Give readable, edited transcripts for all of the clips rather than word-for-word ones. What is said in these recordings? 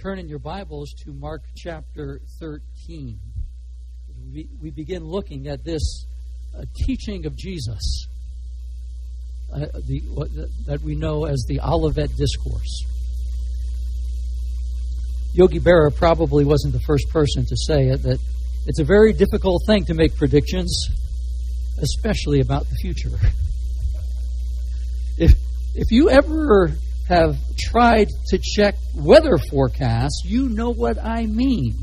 turn in your Bibles to Mark chapter 13. We begin looking at this teaching of Jesus that we know as the Olivet Discourse. Yogi Berra probably wasn't the first person to say it, that it's a very difficult thing to make predictions, especially about the future. If you ever have tried to check weather forecasts, you know what I mean.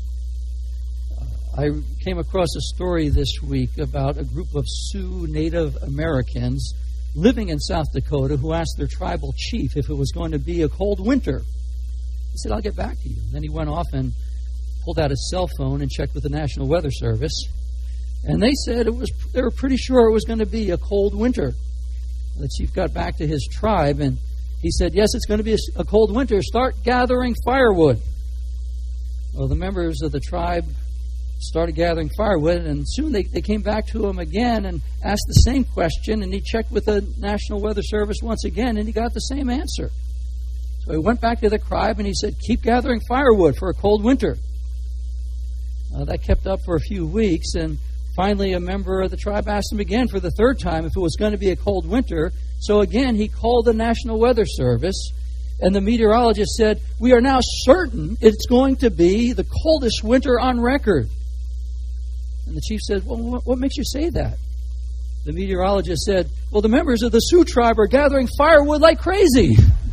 I came across a story this week about a group of Sioux Native Americans living in South Dakota who asked their tribal chief if it was going to be a cold winter. He said, "I'll get back to you." And then he went off and pulled out his cell phone and checked with the National Weather Service. And they said they were pretty sure it was going to be a cold winter. The chief got back to his tribe and he said, "Yes, it's going to be a cold winter. Start gathering firewood." Well, the members of the tribe started gathering firewood, and soon they came back to him again and asked the same question, and he checked with the National Weather Service once again, and he got the same answer. So he went back to the tribe, and he said, "Keep gathering firewood for a cold winter." That kept up for a few weeks, and finally a member of the tribe asked him again for the third time if it was going to be a cold winter. So again, he called the National Weather Service, and the meteorologist said, "We are now certain it's going to be the coldest winter on record." And the chief said, "Well, what makes you say that?" The meteorologist said, "Well, the members of the Sioux tribe are gathering firewood like crazy."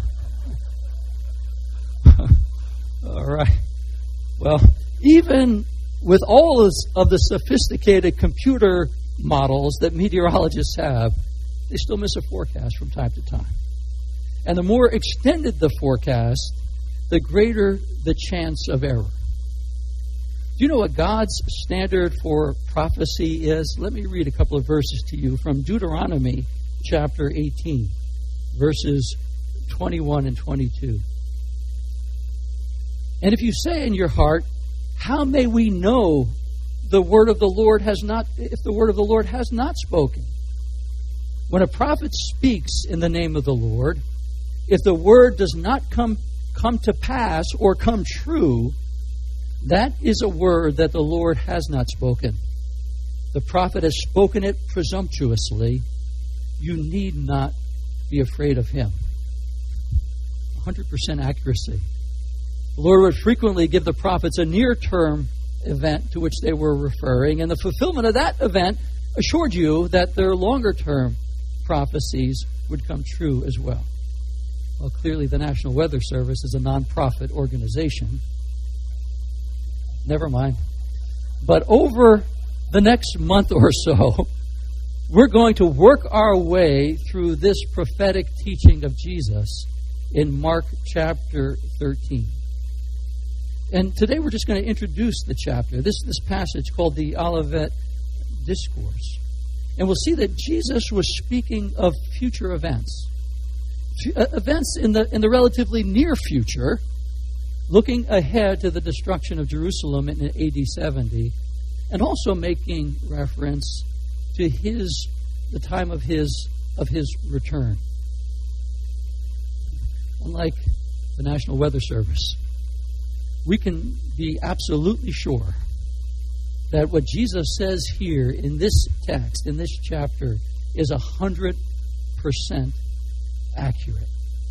All right. Well, even with all of the sophisticated computer models that meteorologists have, they still miss a forecast from time to time. And the more extended the forecast, the greater the chance of error. Do you know what God's standard for prophecy is? Let me read a couple of verses to you from Deuteronomy chapter 18, verses 21 and 22. "And if you say in your heart, 'How may we know if the word of the Lord has not spoken?' When a prophet speaks in the name of the Lord, if the word does not come to pass or come true, that is a word that the Lord has not spoken. The prophet has spoken it presumptuously. You need not be afraid of him." 100% accuracy. The Lord would frequently give the prophets a near-term event to which they were referring, and the fulfillment of that event assured you that their longer-term prophecies would come true as well. Well, clearly the National Weather Service is a non-profit organization. Never mind. But over the next month or so, we're going to work our way through this prophetic teaching of Jesus in Mark chapter 13. And today we're just going to introduce the chapter, this passage called the Olivet Discourse. And we'll see that Jesus was speaking of future events. Events in the relatively near future, looking ahead to the destruction of Jerusalem in AD 70, and also making reference to the time of his return. Unlike the National Weather Service, we can be absolutely sure that what Jesus says here in this text, in this chapter, is 100% accurate.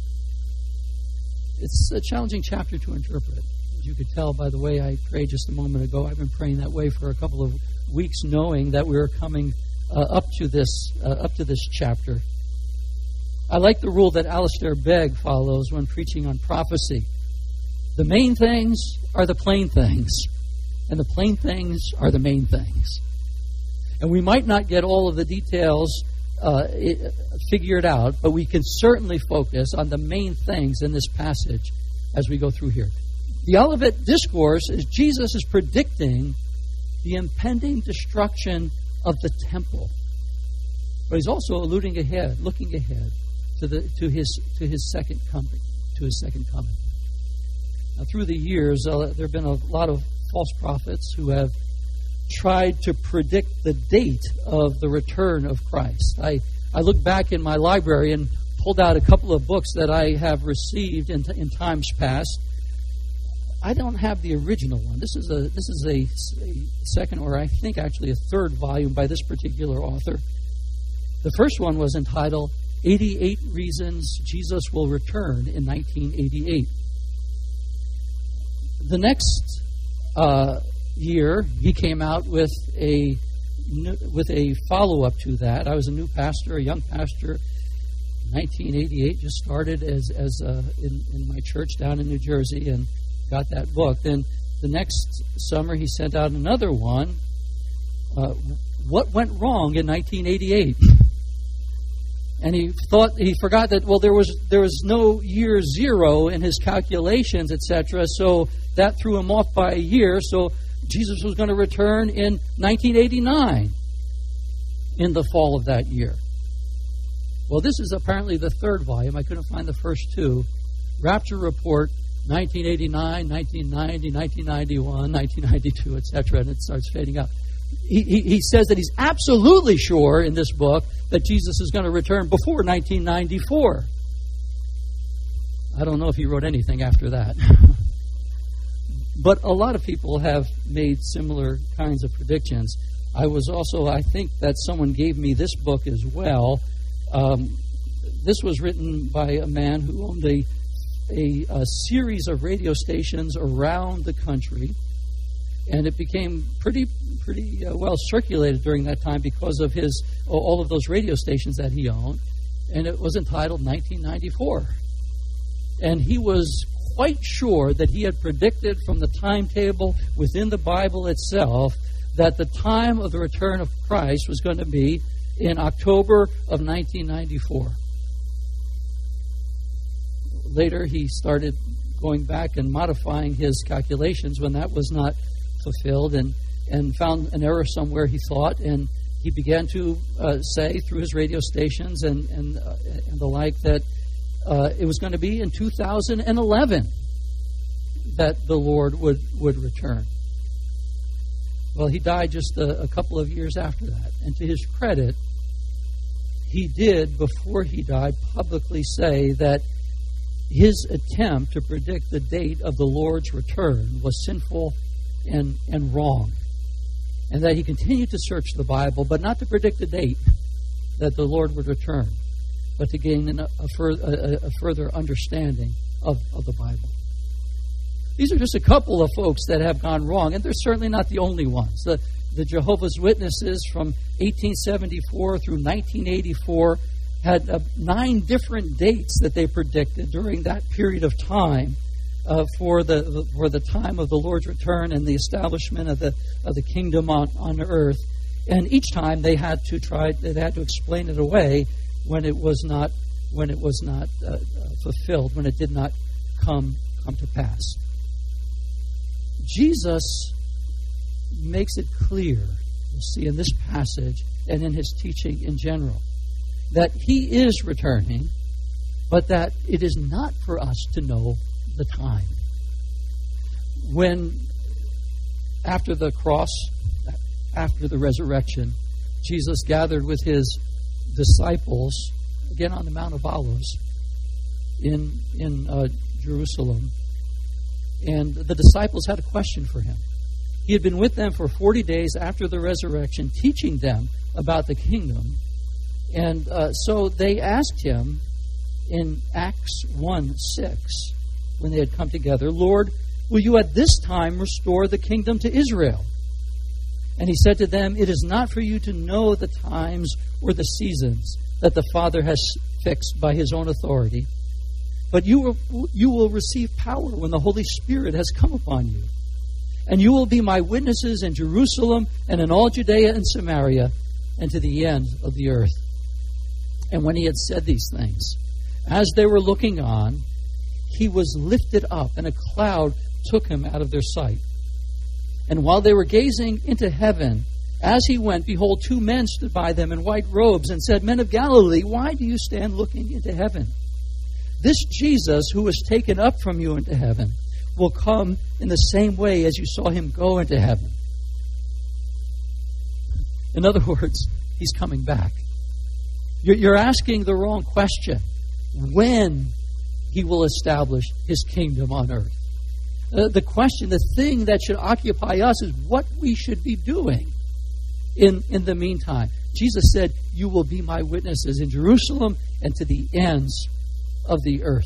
It's a challenging chapter to interpret. As you could tell by the way I prayed just a moment ago, I've been praying that way for a couple of weeks, knowing that we were coming up to this chapter. I like the rule that Alistair Begg follows when preaching on prophecy. The main things are the plain things, and the plain things are the main things. And we might not get all of the details figured out, but we can certainly focus on the main things in this passage as we go through here. The Olivet Discourse is Jesus is predicting the impending destruction of the temple, but he's also looking ahead to his second coming. Now, through the years, there have been a lot of false prophets who have tried to predict the date of the return of Christ. I looked back in my library and pulled out a couple of books that I have received in times past. I don't have the original one. This is a second, or I think actually a third volume by this particular author. The first one was entitled 88 Reasons Jesus Will Return in 1988. The next year, he came out with a follow-up to that. I was a new pastor, a young pastor, 1988. Just started as in my church down in New Jersey and got that book. Then the next summer, he sent out another one. What went wrong in 1988? And he forgot that, well, there was no year zero in his calculations, etc. So that threw him off by a year. So Jesus was going to return in 1989, in the fall of that year. Well, this is apparently the third volume. I couldn't find the first two. Rapture Report, 1989, 1990, 1991, 1992, etc. And it starts fading out. He says that he's absolutely sure in this book that Jesus is going to return before 1994. I don't know if he wrote anything after that. But a lot of people have made similar kinds of predictions. I think that someone gave me this book as well. This was written by a man who owned a series of radio stations around the country. And it became pretty well circulated during that time because of all of those radio stations that he owned. And it was entitled 1994. And he was quite sure that he had predicted from the timetable within the Bible itself that the time of the return of Christ was going to be in October of 1994. Later, he started going back and modifying his calculations when that was not fulfilled, and found an error somewhere, he thought, and he began to say through his radio stations and the like that it was going to be in 2011 that the Lord would return. Well, he died just a couple of years after that. And to his credit, he did, before he died, publicly say that his attempt to predict the date of the Lord's return was sinful and wrong. And that he continued to search the Bible, but not to predict the date that the Lord would return, but to gain a further understanding of the Bible. These are just a couple of folks that have gone wrong, and they're certainly not the only ones. The Jehovah's Witnesses from 1874 through 1984 had 9 different dates that they predicted during that period of time for the time of the Lord's return and the establishment of the kingdom on earth. And each time they had to explain it away when it was not fulfilled, when it did not come to pass. Jesus makes it clear, you'll see in this passage and in his teaching in general, that he is returning, but that it is not for us to know the time. When, after the cross, after the resurrection, Jesus gathered with his disciples, again on the Mount of Olives in Jerusalem, and the disciples had a question for him. He had been with them for 40 days after the resurrection, teaching them about the kingdom. And so they asked him in Acts 1:6, when they had come together, "Lord, will you at this time restore the kingdom to Israel?" And he said to them, "It is not for you to know the times or the seasons that the Father has fixed by his own authority, but you will receive power when the Holy Spirit has come upon you. And you will be my witnesses in Jerusalem and in all Judea and Samaria and to the end of the earth." And when he had said these things, as they were looking on, he was lifted up, and a cloud took him out of their sight. And while they were gazing into heaven, as he went, behold, 2 men stood by them in white robes and said, "Men of Galilee, why do you stand looking into heaven? This Jesus who was taken up from you into heaven will come in the same way as you saw him go into heaven." In other words, he's coming back. You're asking the wrong question. When he will establish his kingdom on earth. The question, the thing that should occupy us is what we should be doing in the meantime. Jesus said, "You will be my witnesses in Jerusalem and to the ends of the earth."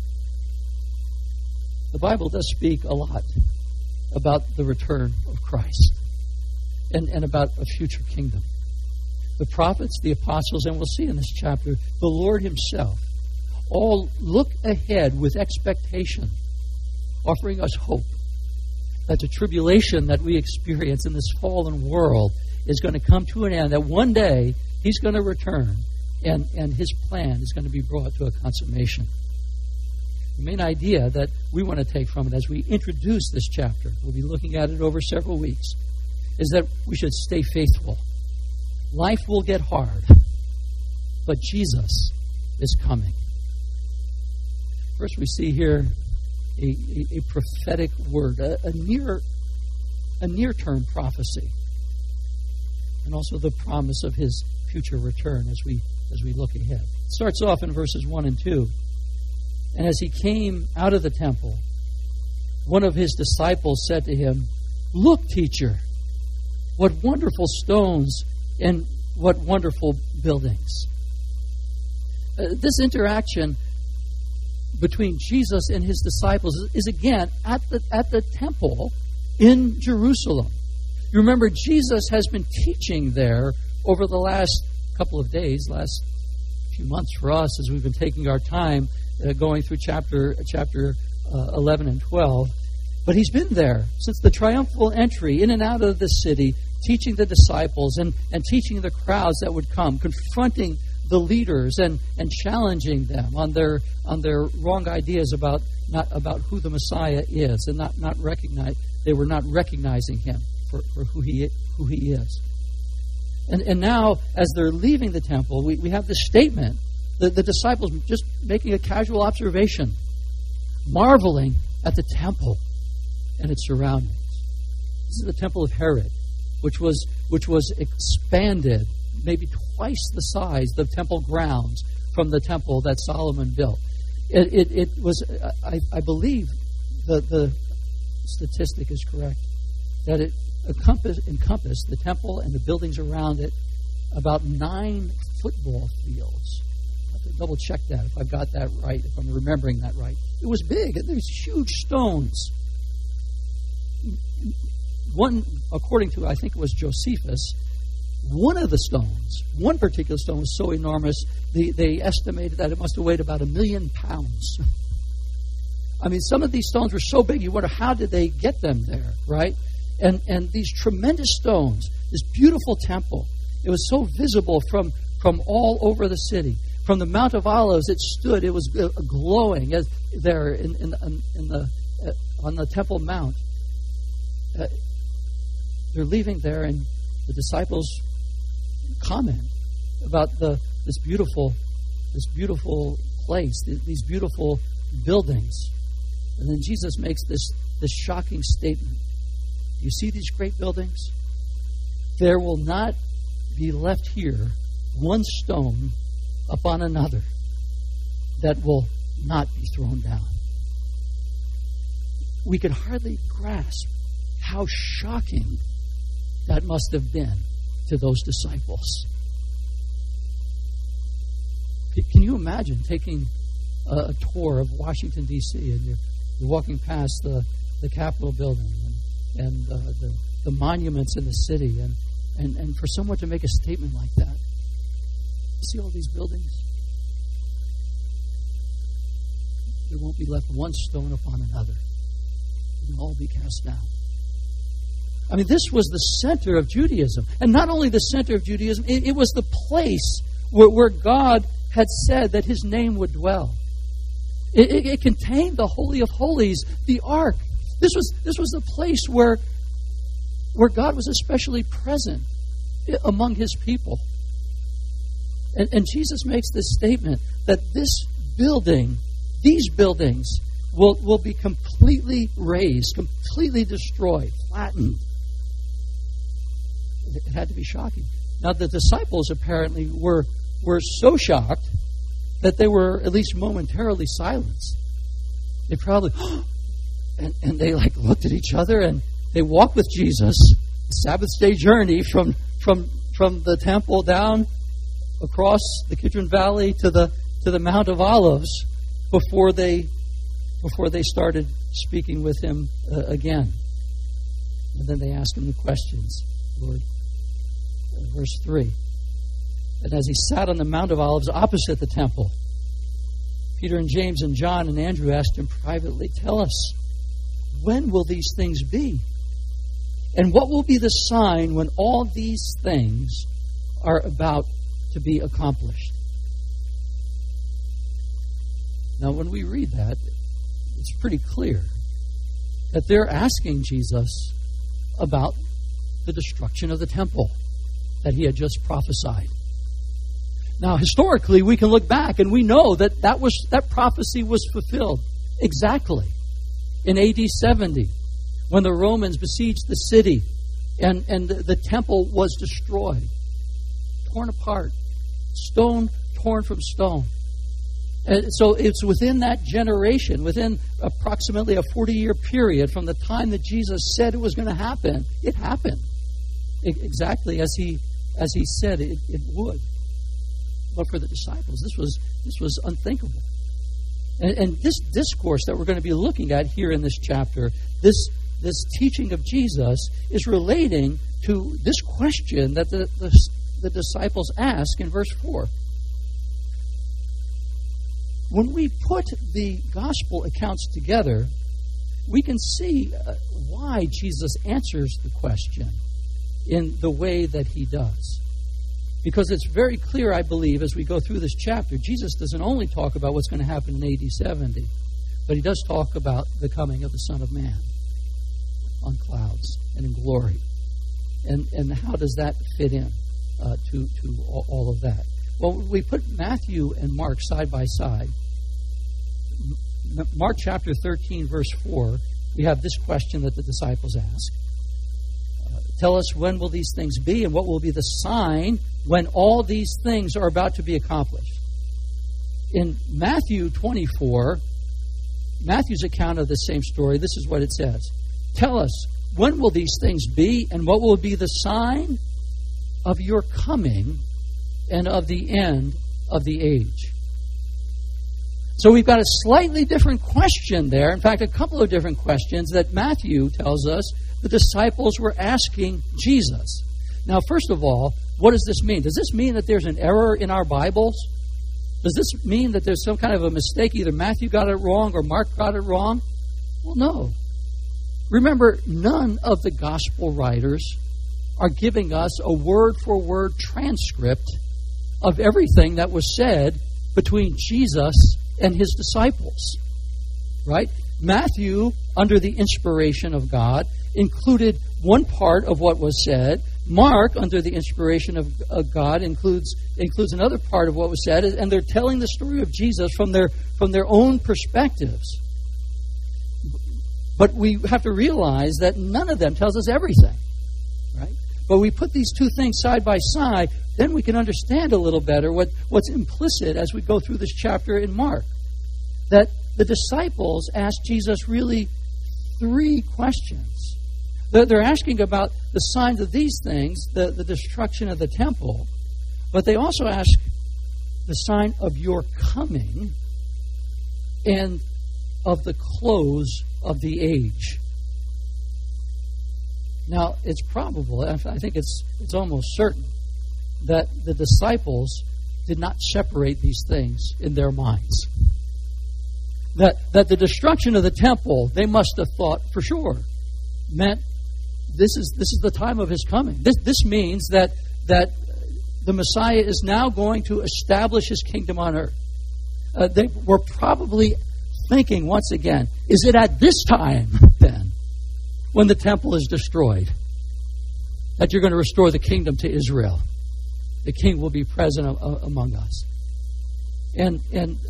The Bible does speak a lot about the return of Christ and about a future kingdom. The prophets, the apostles, and we'll see in this chapter, the Lord himself, all look ahead with expectation, offering us hope that the tribulation that we experience in this fallen world is going to come to an end, that one day he's going to return and his plan is going to be brought to a consummation. The main idea that we want to take from it as we introduce this chapter, we'll be looking at it over several weeks, is that we should stay faithful. Life will get hard, but Jesus is coming. First, we see here a prophetic word, a near-term prophecy, and also the promise of his future return as we look ahead. It starts off in verses 1 and 2. And as he came out of the temple, one of his disciples said to him, "Look, teacher, what wonderful stones and what wonderful buildings." This interaction between Jesus and his disciples is again at the temple in Jerusalem. You remember, Jesus has been teaching there over the last couple of days, last few months for us, as we've been taking our time going through chapter 11 and 12. But he's been there since the triumphal entry in and out of the city, teaching the disciples and teaching the crowds that would come, confronting the leaders and challenging them on their wrong ideas about who the Messiah is, and they were not recognizing him for who he is. And now, as they're leaving the temple, we have this statement, the disciples just making a casual observation, marveling at the temple and its surroundings. This is the temple of Herod, which was expanded maybe twice the size, the temple grounds, from the temple that Solomon built. It was, I believe, the statistic is correct, that it encompassed the temple and the buildings around it about 9 football fields. I have to double check that if I've got that right, if I'm remembering that right. It was big. There's huge stones. One, according to, I think it was Josephus, one particular stone was so enormous, they estimated that it must have weighed about 1 million pounds. I mean, some of these stones were so big, you wonder, how did they get them there, right? And these tremendous stones, this beautiful temple, it was so visible from all over the city. From the Mount of Olives, it stood, it was glowing as there on the Temple Mount. They're leaving there, and the disciples comment about this beautiful place, these beautiful buildings. And then Jesus makes this shocking statement. You see these great buildings? There will not be left here one stone upon another that will not be thrown down. We could hardly grasp how shocking that must have been to those disciples. Can you imagine taking a tour of Washington, D.C., and you're walking past the Capitol building and the monuments in the city, and for someone to make a statement like that? See all these buildings? There won't be left one stone upon another. It will all be cast down. I mean, this was the center of Judaism. And not only the center of Judaism, it was the place where God had said that his name would dwell. It contained the Holy of Holies, the Ark. This was the place where God was especially present among his people. And Jesus makes this statement that these buildings will be completely razed, completely destroyed, flattened. It had to be shocking. Now, the disciples apparently were so shocked that they were at least momentarily silenced. They probably, and And they looked at each other, and they walked with Jesus, a Sabbath day journey from the temple down across the Kidron Valley to the Mount of Olives before they started speaking with him again. And then they asked him the questions, Lord. Verse 3. And as he sat on the Mount of Olives opposite the temple, Peter and James and John and Andrew asked him privately, tell us, when will these things be? And what will be the sign when all these things are about to be accomplished? Now, when we read that, it's pretty clear that they're asking Jesus about the destruction of the temple that he had just prophesied. Now, historically, we can look back and we know that prophecy was fulfilled exactly in AD 70 when the Romans besieged the city and the temple was destroyed, torn apart, stone torn from stone. And so it's within that generation, within approximately a 40-year period from the time that Jesus said it was going to happen, it happened. Exactly as he said it would. But for the disciples, this was unthinkable. And this discourse that we're going to be looking at here in this chapter, this teaching of Jesus, is relating to this question that the disciples ask in verse 4. When we put the gospel accounts together, we can see why Jesus answers the question in the way that he does. Because it's very clear, I believe, as we go through this chapter, Jesus doesn't only talk about what's going to happen in AD 70, but he does talk about the coming of the Son of Man on clouds and in glory. And how does that fit in to all of that? Well, we put Matthew and Mark side by side. Mark chapter 13, verse 4, we have this question that the disciples ask. Tell us, when will these things be, and what will be the sign when all these things are about to be accomplished? In Matthew 24, Matthew's account of the same story, this is what it says. Tell us, when will these things be, and what will be the sign of your coming and of the end of the age? So we've got a slightly different question there. In fact, a couple of different questions that Matthew tells us the disciples were asking Jesus. Now, first of all, what does this mean? Does this mean that there's an error in our Bibles? Does this mean that there's some kind of a mistake? Either Matthew got it wrong or Mark got it wrong? Well, no. Remember, none of the gospel writers are giving us a word-for-word transcript of everything that was said between Jesus and his disciples. Right? Matthew, under the inspiration of God, included one part of what was said. Mark, under the inspiration of God, includes another part of what was said, and they're telling the story of Jesus from their own perspectives. But we have to realize that none of them tells us everything, right? But we put these two things side by side, then we can understand a little better what's implicit as we go through this chapter in Mark. That the disciples asked Jesus really three questions. They're asking about the signs of these things, the destruction of the temple, but they also ask the sign of your coming and of the close of the age. Now, it's probable, I think it's almost certain, that the disciples did not separate these things in their minds. That the destruction of the temple, they must have thought for sure, meant this is the time of his coming. This means that the Messiah is now going to establish his kingdom on earth. They were probably thinking once again, is it at this time then, when the temple is destroyed, that you're going to restore the kingdom to Israel? The king will be present among us. And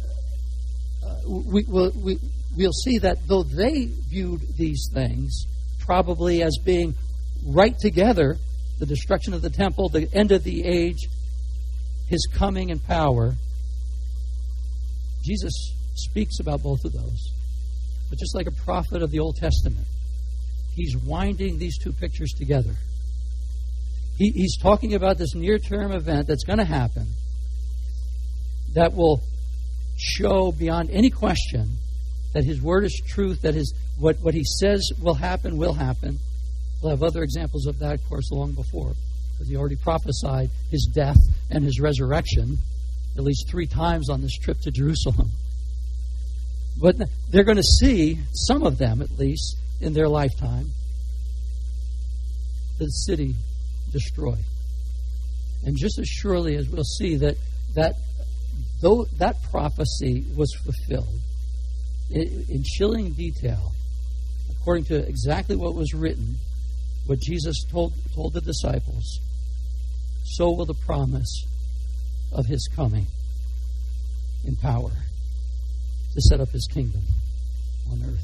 we'll see that though they viewed these things probably as being right together, the destruction of the temple, the end of the age, his coming and power, Jesus speaks about both of those. But just like a prophet of the Old Testament, he's winding these two pictures together. He's talking about this near-term event that's going to happen that will show beyond any question that his word is truth, that what he says will happen, will happen. We'll have other examples of that, of course, long before, because he already prophesied his death and his resurrection at least 3 times on this trip to Jerusalem. But they're going to see, some of them at least, in their lifetime, the city destroyed. And just as surely as we'll see that prophecy was fulfilled in chilling detail, according to exactly what was written, what Jesus told the disciples, so will the promise of his coming in power to set up his kingdom on earth.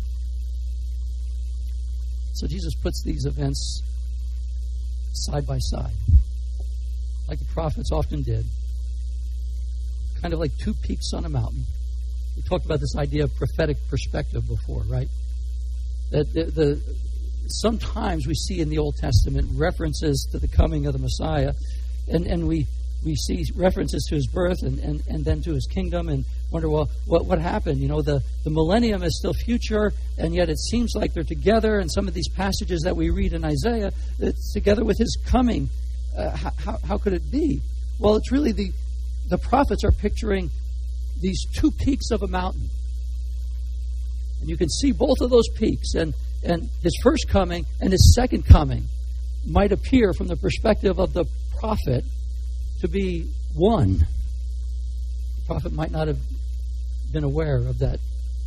So Jesus puts these events side by side, like the prophets often did, kind of like 2 peaks on a mountain. We talked about this idea of prophetic perspective before, right? That sometimes we see in the Old Testament references to the coming of the Messiah, and we see references to his birth and then to his kingdom, and wonder, well, what happened? You know, the millennium is still future, and yet it seems like they're together. And some of these passages that we read in Isaiah, it's together with his coming. How could it be? Well, it's really the prophets are picturing these 2 peaks of a mountain. And you can see both of those peaks, and his first coming and his second coming might appear from the perspective of the prophet to be one. The prophet might not have been aware of that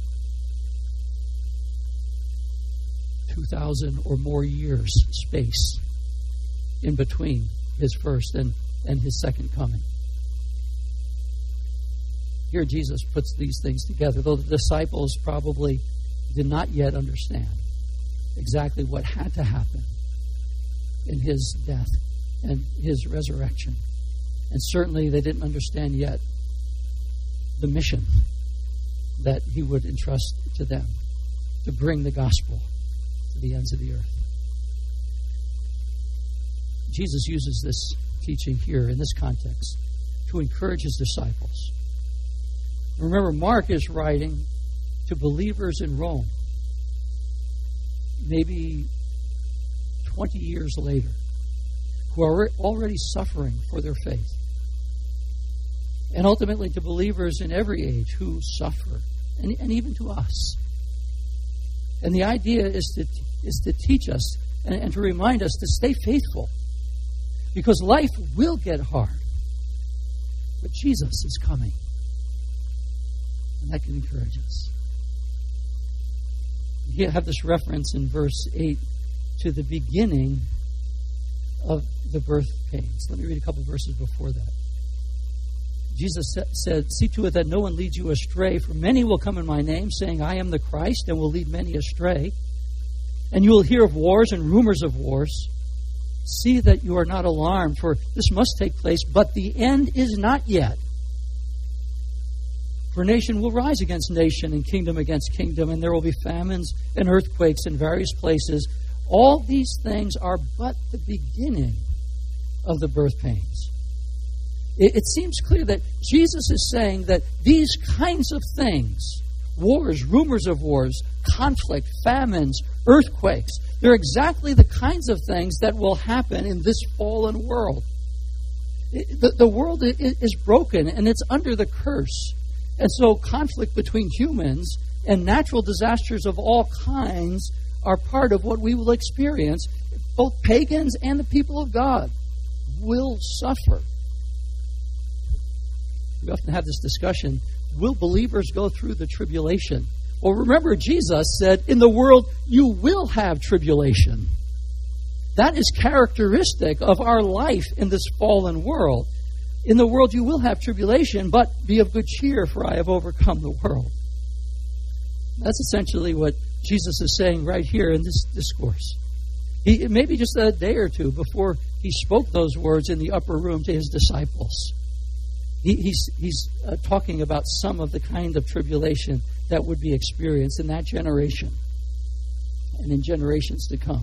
2,000 or more years space in between his first and his second coming. Here Jesus puts these things together, though the disciples probably did not yet understand exactly what had to happen in his death and his resurrection. And certainly they didn't understand yet the mission that he would entrust to them, to bring the gospel to the ends of the earth. Jesus uses this teaching here in this context to encourage his disciples. Remember, Mark is writing to believers in Rome, maybe 20 years later, who are already suffering for their faith. And ultimately to believers in every age who suffer, and even to us. And the idea is to teach us and to remind us to stay faithful, because life will get hard, but Jesus is coming. And that can encourage us. You have this reference in verse 8 to the beginning of the birth pains. Let me read a couple verses before that. Jesus said, "See to it that no one leads you astray, for many will come in my name, saying, 'I am the Christ,' and will lead many astray. And you will hear of wars and rumors of wars. See that you are not alarmed, for this must take place, but the end is not yet. For nation will rise against nation, and kingdom against kingdom, and there will be famines and earthquakes in various places. All these things are but the beginning of the birth pains." It seems clear that Jesus is saying that these kinds of things, wars, rumors of wars, conflict, famines, earthquakes, they're exactly the kinds of things that will happen in this fallen world. The world is broken, and it's under the curse. And so conflict between humans and natural disasters of all kinds are part of what we will experience. Both pagans and the people of God will suffer. We often have this discussion, will believers go through the tribulation? Well, remember, Jesus said, in the world you will have tribulation. That is characteristic of our life in this fallen world. In the world you will have tribulation, but be of good cheer, for I have overcome the world. That's essentially what Jesus is saying right here in this discourse. Maybe just a day or two before he spoke those words in the upper room to his disciples. He's talking about some of the kind of tribulation that would be experienced in that generation and in generations to come.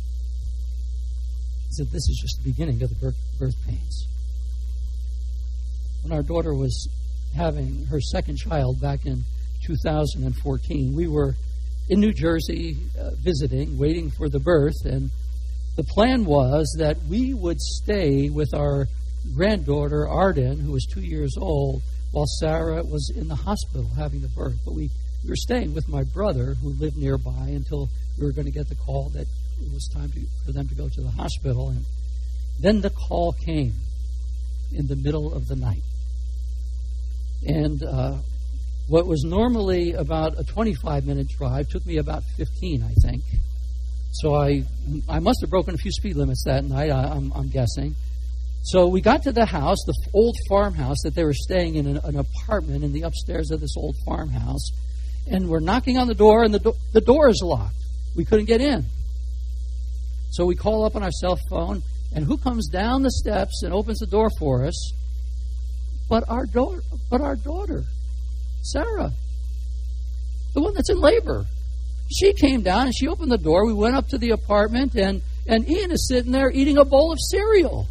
He said, this is just the beginning of the birth pains. When our daughter was having her second child back in 2014, we were in New Jersey visiting, waiting for the birth, and the plan was that we would stay with our granddaughter, Arden, who was 2 years old, while Sarah was in the hospital having the birth. But we were staying with my brother, who lived nearby, until we were going to get the call that it was time for them to go to the hospital. And then the call came in the middle of the night. And what was normally about a 25-minute drive took me about 15, I think. So I must have broken a few speed limits that night, I'm guessing. So we got to the house, the old farmhouse that they were staying in, an apartment in the upstairs of this old farmhouse. And we're knocking on the door, and the door is locked. We couldn't get in. So we call up on our cell phone, and who comes down the steps and opens the door for us? But our daughter, Sarah, the one that's in labor. She came down and she opened the door. We went up to the apartment, and Ian is sitting there eating a bowl of cereal.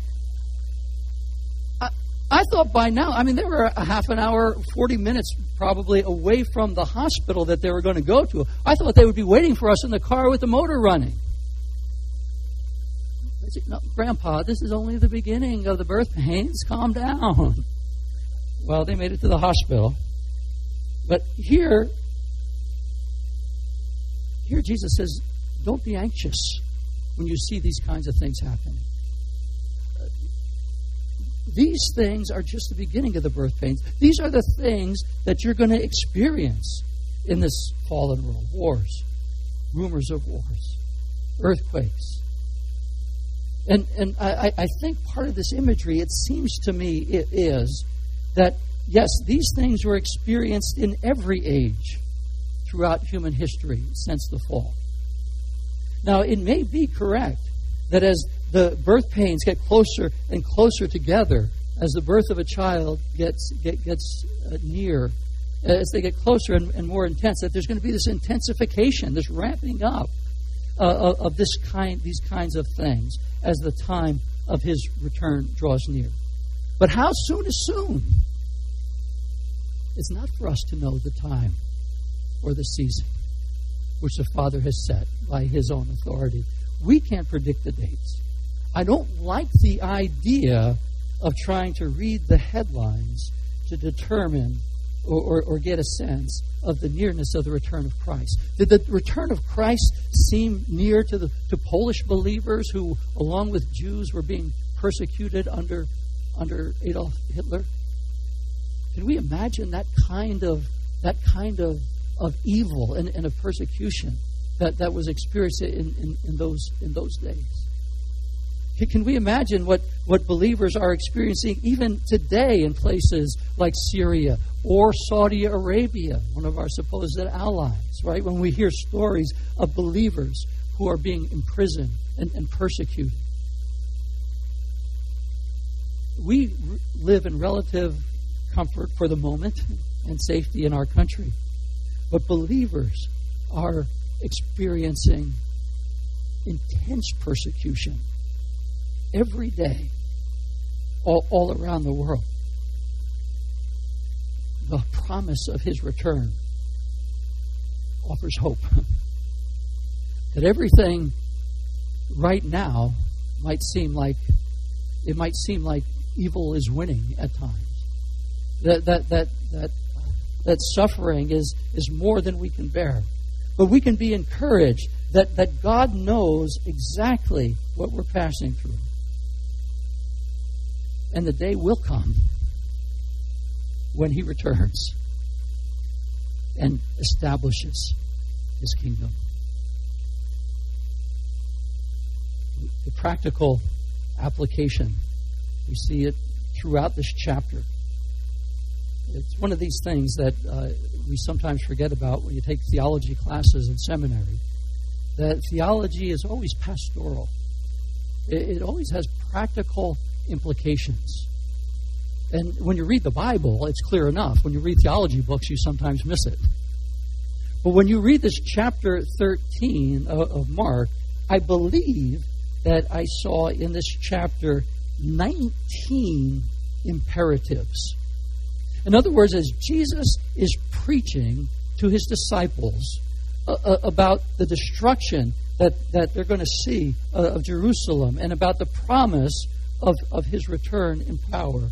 I thought by now, they were a half an hour, 40 minutes probably away from the hospital that they were going to go to. I thought they would be waiting for us in the car with the motor running. I said, no, Grandpa, this is only the beginning of the birth pains. Calm down. Well, they made it to the hospital. But here Jesus says, don't be anxious when you see these kinds of things happening. These things are just the beginning of the birth pains. These are the things that you're going to experience in this fallen world. Wars, rumors of wars, earthquakes. And I think part of this imagery, it seems to me, it is that, yes, these things were experienced in every age throughout human history since the fall. Now, it may be correct that as the birth pains get closer and closer together, as the birth of a child gets near, as they get closer and more intense, that there's going to be this intensification, this ramping up of these kinds of things as the time of His return draws near. But how soon is soon? It's not for us to know the time or the season which the Father has set by His own authority. We can't predict the dates. I don't like the idea of trying to read the headlines to determine or get a sense of the nearness of the return of Christ. Did the return of Christ seem near to Polish believers who, along with Jews, were being persecuted under Adolf Hitler? Can we imagine that kind of evil and of persecution that was experienced in those days? Can we imagine what believers are experiencing even today in places like Syria or Saudi Arabia, one of our supposed allies, right? When we hear stories of believers who are being imprisoned and persecuted. We live in relative comfort for the moment and safety in our country. But believers are experiencing intense persecution every day, all around the world. The promise of His return offers hope. That everything right now might seem like evil is winning at times. That suffering is more than we can bear. But we can be encouraged that God knows exactly what we're passing through. And the day will come when He returns and establishes His kingdom. The practical application, we see it throughout this chapter. It's one of these things that we sometimes forget about when you take theology classes in seminary, that theology is always pastoral. It always has practical implications. And when you read the Bible, it's clear enough. When you read theology books, you sometimes miss it. But when you read this chapter 13 of Mark, I believe that I saw in this chapter 19 imperatives. In other words, as Jesus is preaching to his disciples about the destruction that they're going to see of Jerusalem and about the promise of his return in power,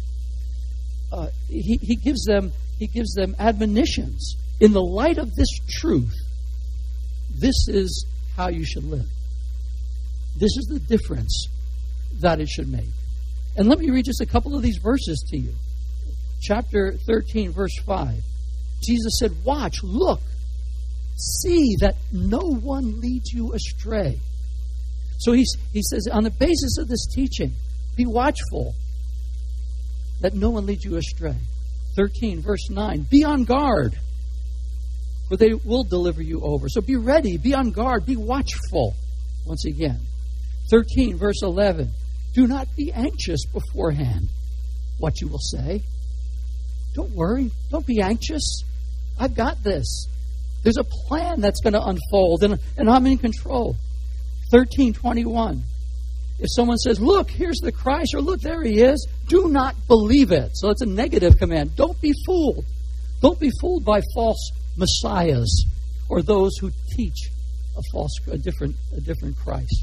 he gives them admonitions. In the light of this truth, this is how you should live. This is the difference that it should make. And let me read just a couple of these verses to you. Chapter 13, verse 5. Jesus said, watch, look, see that no one leads you astray. So he says, on the basis of this teaching, be watchful that no one leads you astray. 13, verse 9. Be on guard, for they will deliver you over. So be ready, be on guard, be watchful. Once again. 13, verse 11. Do not be anxious beforehand what you will say. Don't worry. Don't be anxious. I've got this. There's a plan that's going to unfold, and I'm in control. 13:21. If someone says, look, here's the Christ, or look, there he is, do not believe it. So it's a negative command. Don't be fooled. Don't be fooled by false messiahs or those who teach a different Christ.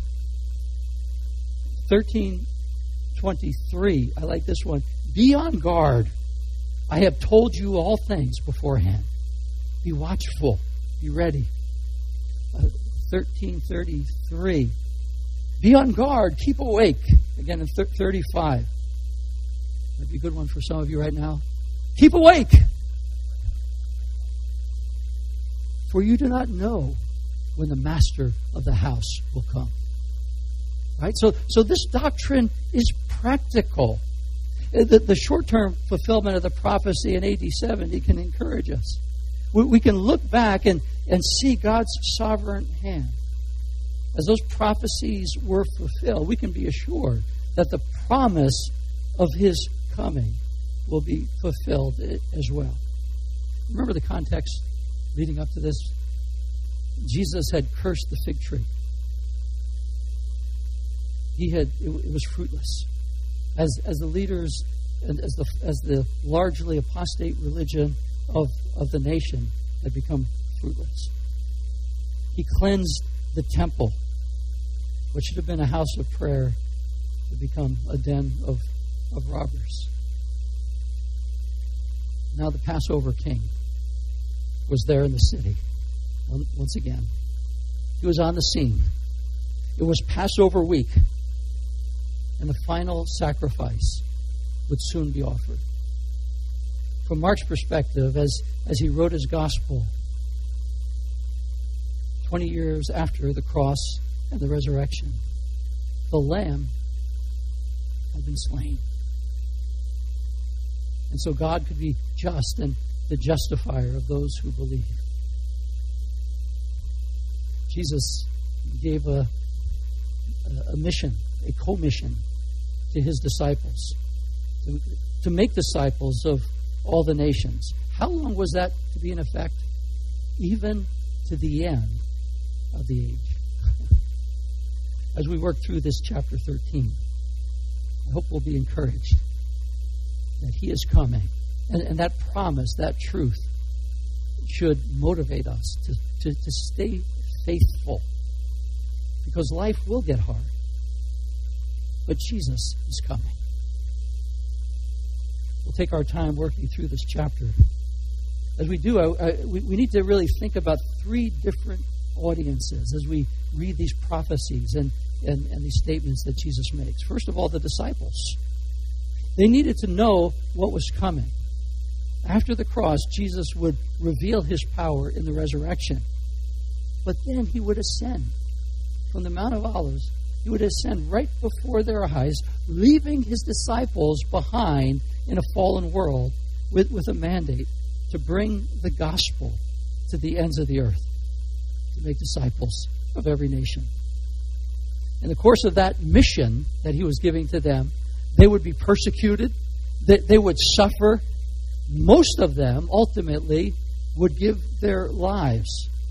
13:23. I like this one. Be on guard. I have told you all things beforehand. Be watchful. Be ready. 13:33. Be on guard. Keep awake. Again in 35. That'd be a good one for some of you right now. Keep awake. For you do not know when the master of the house will come. Right? So this doctrine is practical. The short-term fulfillment of the prophecy in AD 70 can encourage us. We can look back and see God's sovereign hand. As those prophecies were fulfilled, we can be assured that the promise of his coming will be fulfilled as well. Remember the context leading up to this? Jesus had cursed the fig tree. It was fruitless. As the leaders and as the largely apostate religion of the nation had become fruitless. He cleansed the temple, which should have been a house of prayer, to become a den of robbers. Now the Passover king was there in the city once again. He was on the scene. It was Passover week, and the final sacrifice would soon be offered. From Mark's perspective, as he wrote his gospel, 20 years after the cross and the resurrection, the Lamb had been slain. And so God could be just and the justifier of those who believe. Jesus gave a mission, a commission to his disciples, to make disciples of all the nations. How long was that to be in effect? Even to the end of the age. As we work through this chapter 13, I hope we'll be encouraged that he is coming. And that promise, that truth, should motivate us to stay faithful. Because life will get hard. But Jesus is coming. We'll take our time working through this chapter. As we do, we need to really think about three different audiences as we read these prophecies and these statements that Jesus makes. First of all, the disciples. They needed to know what was coming. After the cross, Jesus would reveal his power in the resurrection. But then he would ascend from the Mount of Olives. He would ascend right before their eyes, leaving his disciples behind in a fallen world with a mandate to bring the gospel to the ends of the earth, to make disciples of every nation. In the course of that mission that he was giving to them, they would be persecuted, they would suffer. Most of them ultimately would give their lives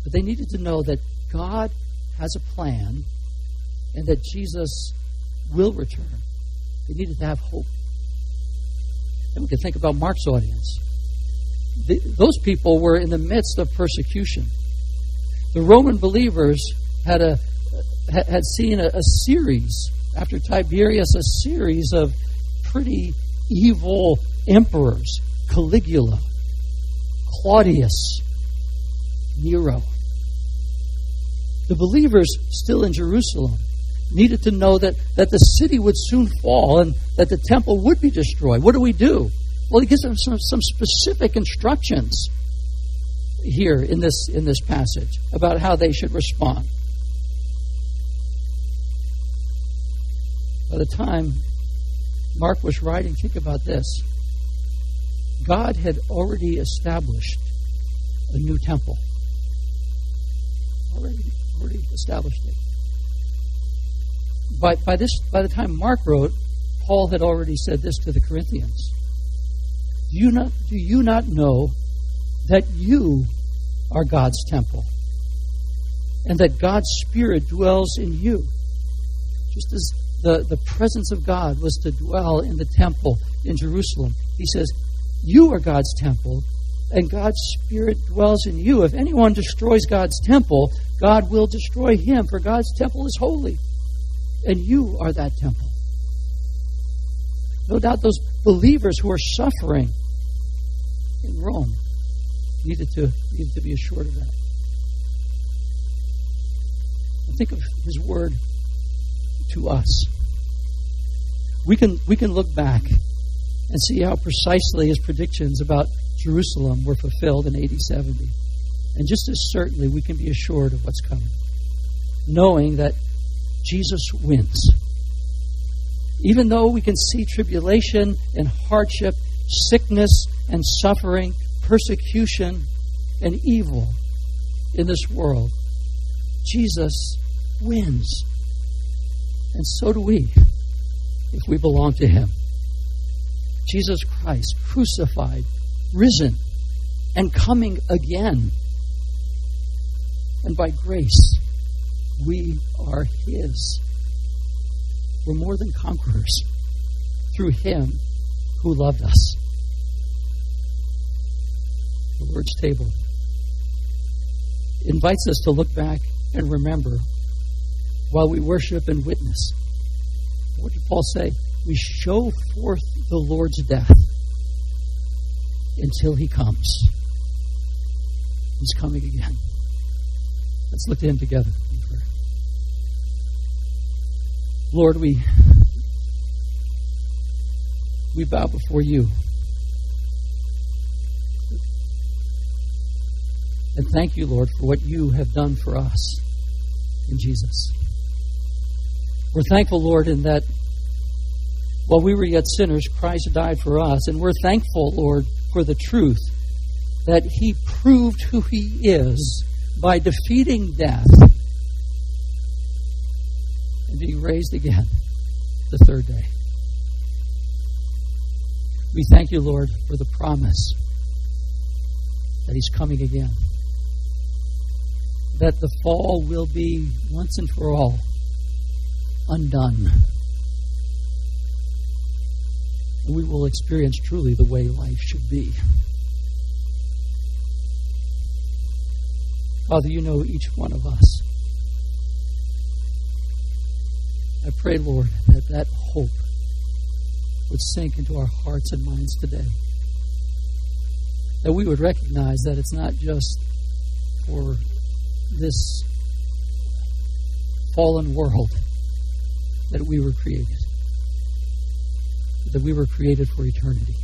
But they needed to know that God has a plan and that Jesus will return. They needed to have hope. And we can think about Mark's audience. Those people were in the midst of persecution. The Roman believers had seen a series, after Tiberius, a series of pretty evil emperors. Caligula, Claudius, Nero. The believers still in Jerusalem needed to know that the city would soon fall and that the temple would be destroyed. What do? Well, he gives them some specific instructions here in this passage about how they should respond. By the time Mark was writing, think about this. God had already established a new temple. Already established it. By the time Mark wrote, Paul had already said this to the Corinthians. Do you not know that you are God's temple and that God's Spirit dwells in you? Just as the presence of God was to dwell in the temple in Jerusalem, he says, you are God's temple and God's Spirit dwells in you. If anyone destroys God's temple, God will destroy him, for God's temple is holy, and you are that temple. No doubt those believers who are suffering in Rome needed to be assured of that. And think of his word to us. We can look back and see how precisely his predictions about Jerusalem were fulfilled in AD 70. And just as certainly we can be assured of what's coming, knowing that Jesus wins. Even though we can see tribulation and hardship, sickness and suffering, persecution and evil in this world, Jesus wins. And so do we, if we belong to him. Jesus Christ, crucified, risen, and coming again. And by grace, we are his. We're more than conquerors through him who loved us. The Lord's table invites us to look back and remember while we worship and witness. What did Paul say? We show forth the Lord's death until he comes. He's coming again. Let's look to him together in prayer. Lord, we bow before you. And thank you, Lord, for what you have done for us in Jesus. We're thankful, Lord, in that while we were yet sinners, Christ died for us. And we're thankful, Lord, for the truth that he proved who he is by defeating death and being raised again the third day. We thank you, Lord, for the promise that he's coming again. That the fall will be once and for all undone. And we will experience truly the way life should be. Father, you know each one of us. I pray, Lord, that hope would sink into our hearts and minds today. That we would recognize that it's not just for this fallen world that we were created, but that we were created for eternity.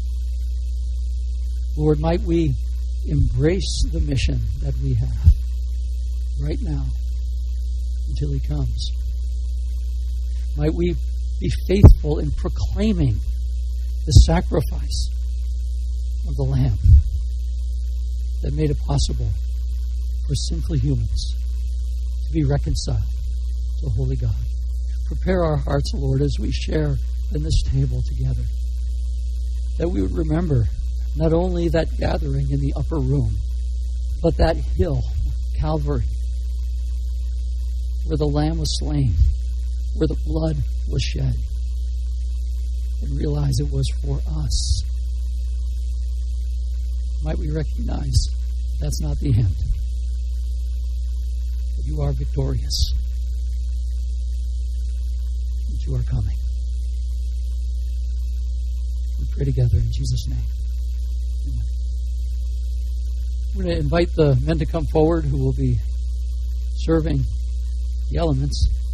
Lord, might we embrace the mission that we have right now until he comes. Might we be faithful in proclaiming the sacrifice of the Lamb that made it possible for sinful humans to be reconciled to a holy God. Prepare our hearts, Lord, as we share in this table together, that we would remember not only that gathering in the upper room, but that hill, Calvary, where the Lamb was slain, where the blood was shed, and realize it was for us. Might we recognize that's not the end, that you are victorious, that you are coming. We pray together in Jesus' name. Amen. I'm going to invite the men to come forward who will be serving the elements.